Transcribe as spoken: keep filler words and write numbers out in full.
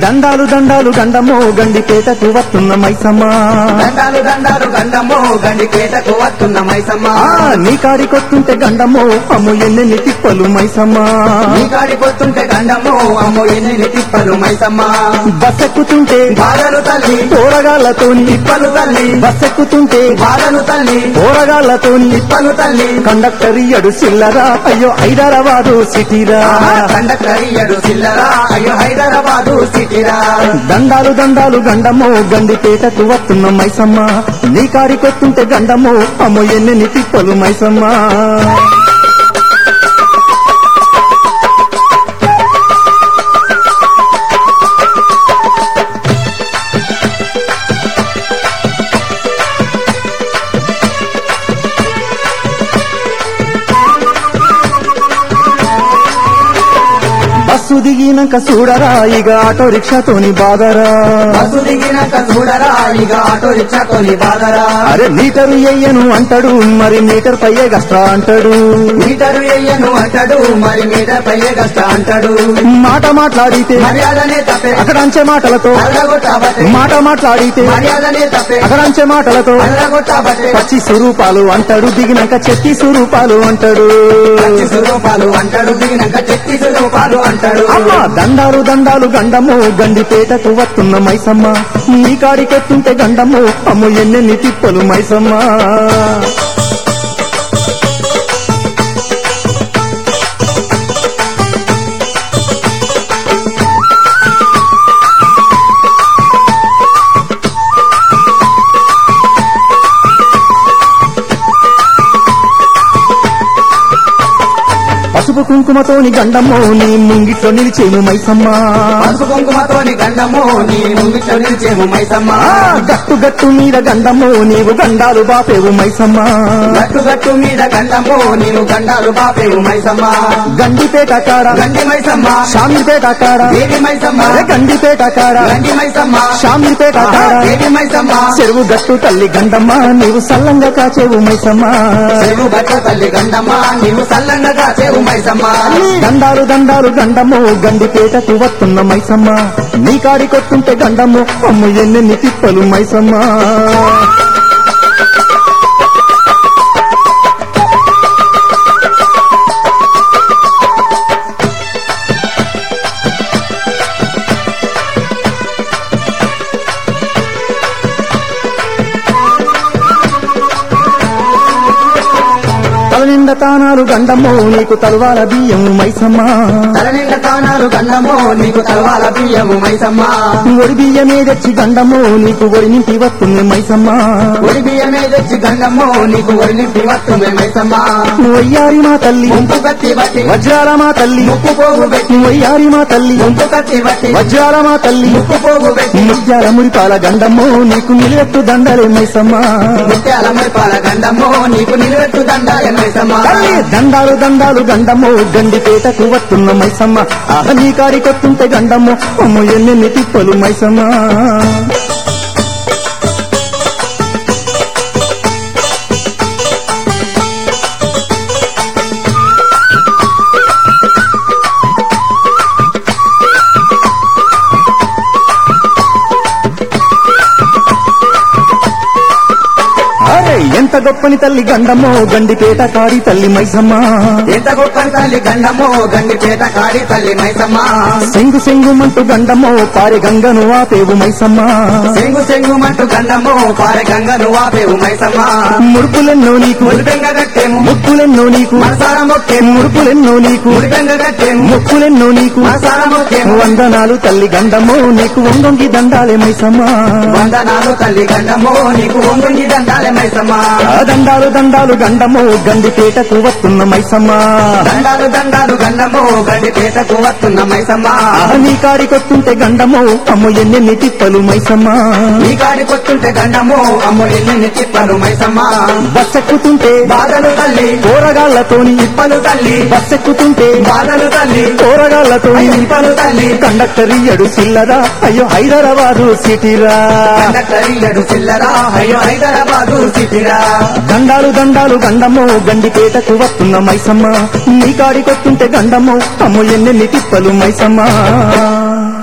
దండాలు దండాలు గండమో గండిపేటకు వస్తున్న మైసమ్మ దండాలు దండాలు గండమో గండిపేటకు వస్తున్న మైసమ్మ నీ కాడికొత్తుంటే గండమో అమ్ము ఎన్నెన్ని తిప్పలు మైసమ్మ నీ కాడికొత్తుంటే గండమో అమ్మో ఎన్ని తిప్పలు మైసమ్మ బస్సెక్కుతుంటే బాధలు తల్లి పోరగాళ్లతోని తిప్పలు తల్లి బస్సెక్కుతుంటే బాధలు తల్లి పోరగాళ్లతోని తిప్పలు తల్లి కండక్టర్ ఇయ్యడు సిల్లరా అయ్యో హైదరాబాదు సిటీరా కండక్టర్ ఇయ్యడు సిల్లరా అయ్యో హైదరాబాదు సిటీరా దండాలు దండాలు గండమో గండిపేటకు వస్తున్న మైసమ్మ నీ కాడికొత్తుంటే గండమో అమ్మో ఎన్నెన్ని తిప్పలు మైసమ్మ బస్సు దిగినాక చూడరా ఇక ఆటో రిక్షాతోని బాధరా బస్సు దిగినాక చూడరా ఇక ఆటో రిక్షాతోని బాధరా అరే మీటరు ఎయ్యను అంటాడు మరి మీటర్ పయ్యే గస్ట్రా అంటాడు మీటరు ఎయ్యను అంటాడు మరి మీటర్ పయ్యే కష్ట అంటాడు మాట మాట్లాడితే మర్యాదనే తప్పే అక్కడంచే మాటలతో అల్లగొట్టాబట్టే మాట మాట్లాడితే మర్యాదనే తప్పే అక్కడంచే మాటలతో అల్లగొట్టాబట్టే పచ్చి స్వరూపాలు అంటాడు దిగినాక చెత్తి స్వరూపాలు అంటాడు పచ్చి స్వరూపాలు అంటాడు దిగినాక చెత్తి స్వరూపాలు అంటాడు అమ్మా దండాలు దండాలు గండము గండిపేటకు వస్తున్న మైసమ్మ నీ కాడికెత్తుంటే గండము అమ్ము ఎన్నెన్ని తిప్పలు మైసమ్మ పసుపు కుంకుమతోని గండమ్మో నీ ముంగిట్లో నిలిచేము మైసమ్మ పసుపు కుంకుమతోని గండము నీ ముంగిట్లో నిలిచేము మైసమ్మ ఆ, గట్టు గట్టు మీద గండమ్మో నీవు గండాలు బాపేవు మైసమ్మ గట్టు గట్టు మీద గండము నీవు గండాలు బాపేవు మైసమ్మ గండిపేట కాడ గండి మైసమ్మ షామిర్పేట కాడ దేవి మైసమ్మ అరే గండిపేట కాడ గండి మైసమ్మ షామిర్పేట కాడ దేవి మైసమ్మ చెరువు గట్టు తల్లి గండమ్మ నీవు సల్లంగా కాచేవు మైసమ్మ చెరువు గట్టు తల్లి గండమ్మ నీవు సల్లంగా కాచేవు మైసమ్మ దండాలు దండాలు గండము గండిపేటకు వస్తున్న మైసమ్మ నీ కాడికొత్తుంటే గండము అమ్ము ఎన్నెన్ని తిప్పలు మైసమ్మ తలనిండ తానాలు గండమ్మో నీకు తలవాల బియ్యము మైసమ్మ తలనిండ తానాలు గండము నీకు తలవాల బియ్యము మైసమ్మ ఒడి బియ్యమే తెచ్చి గండమ్మో నీకు ఒడి నింపి వస్తుంది మైసమ్మ ఒడి బియ్యమే తెచ్చి గండము నీకు ఒడి నింపి వస్తుంది మైసమ్మ వయ్యారి మా తల్లి ముంపు కత్తి బట్టి వజ్రాల మా తల్లి ముక్కు పోగు పెట్టి వయ్యారి మా తల్లి ముంపు కత్తి బట్టి వజ్రాల మా తల్లి ముక్కు పోగు పెట్టి ముత్యాల మురిపాల గండమ్మో నీకు నిలెత్తు దండలే మైసమ్మ ముత్యాల మురిపాల గండము నీకు నిలబెట్టు దండాయ మైసమ్మ తల్లి దండాలు దండాలు గండమ్మో గండిపేటకు వస్తున్న మైసమ్మ ఆహ నీ కాడికొత్తుంటే గండమ్మో అమ్ము ఎన్నెన్ని తిప్పలు మైసమ్మ అరే ఎంత గొప్పని తల్లి గండమ్మో గండిపేట కాడి తల్లి మైసమ్మ ఎంత గొప్ప తల్లి గండము గండిపేట కాడి తల్లి మైసమ్మ సెంగు సెంగుమంటూ గండమ్మో పారి గంగను ఆపేవు మైసమ్మ సెంగు సెంగు మంటు గండము పారె గంగను వాపేవు మైసమ్మ ముడుపులెన్నో నీకు ముడిపెంగ కట్టేము ముక్కులెన్నో నీకు మనసార మొక్కేము ముడుపులెన్నో నీకు ముడిపెంగ కట్టేము ముక్కులెన్నో నీకు మనసార మొక్కేము వందనాలు తల్లి గండమ్మో నీకు వంగొంగి దండాలే మైసమ్మ వందనాలు తల్లి గండము నీకు ఒంగుంగి దండాలే మైసమ్మ ఆ దండాలు దండాలు గండమ్మో గండిపేటకు వస్తున్న మైసమ్మ దండాలు దండాలు గండము గండిపేటకు వస్తున్న మైసమ్మ ఆహ నీ కాడికొత్తుంటే గండమ్మో అమ్ము ఎన్నెన్ని తిప్పలు మైసమ్మ ఈ కాడికొచ్చుంటే గండము అమ్ము ఎన్ని తిప్పలు మైసమ్మ బస్సెక్కుతుంటే బాధలు తల్లి పోరగాళ్లతోని తిప్పలు తల్లి బస్సెక్కుతుంటే బాధలు తల్లి పోరగాళ్లతోని తిప్పలు తల్లి కండక్టర్ ఇయ్యడు సిల్లరా అయ్యో హైదరాబాదు సిటీరా కండక్టర్ ఇయ్యడు చిల్లరా అయ్యో హైదరాబాదు సిటీరా దండాలు దండాలు గండమ్మో గండిపేటకు వస్తున్న మైసమ్మ నీ కాడికొత్తుంటే గండమ్మో అమ్ము ఎన్నెన్ని తిప్పలు మైసమ్మ